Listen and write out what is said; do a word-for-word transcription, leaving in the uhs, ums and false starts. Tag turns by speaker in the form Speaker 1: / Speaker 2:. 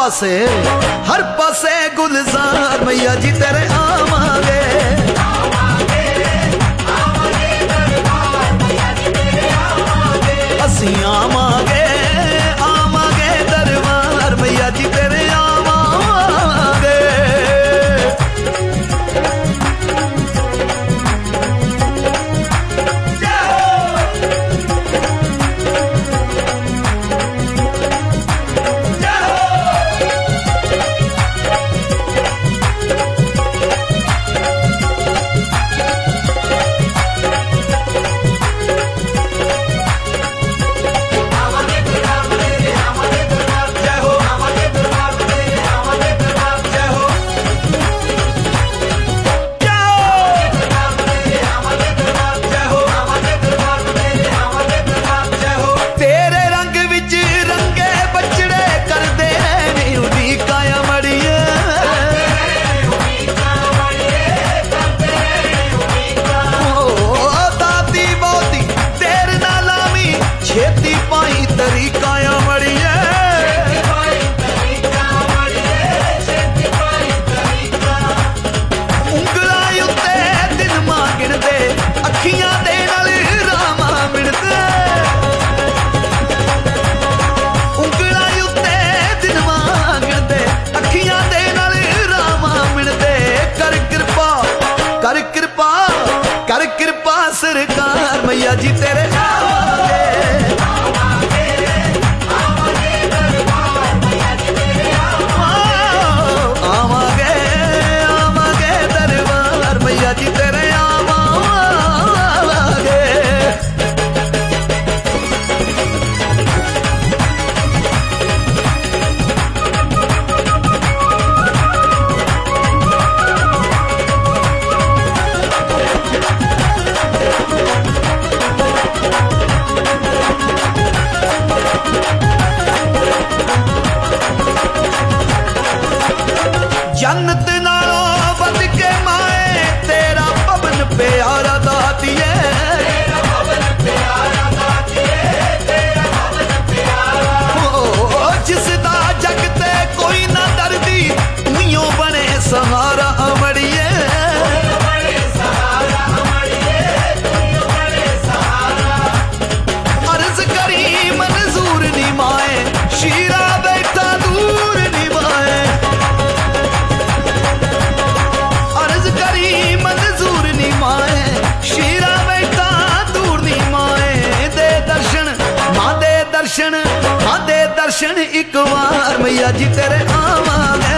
Speaker 1: पासे हर पासे गुलजार मैया जी तेरे आवांगे। असी आवांगे आवांगे दरबार मैया जी तेरे आवांगे। सरकार मैया जी तेरे आवांगे। आवांगे आवांगे दरबार मैया जी तेरे आवांगे। जन्नत नालों बद के माए तेरा पवन प्यारा दातिए। तेरा पवन प्यारा दातिए, तेरा पवन प्यारा। ओ जिसदा जगते कोई ना दर्दी नियो बने सहारा अमड़िए। बने सहारा अमड़िए, नियो बने सहारा। अर्ज करी मंजूर नी माए शीरा बैठा दूर नी माए। मंजूर नी माए शीरा बैठा दूर नी माए। दे दर्शन मां दे दर्शन मां दे दर्शन एक बार मैया जी तेरे आवांगे।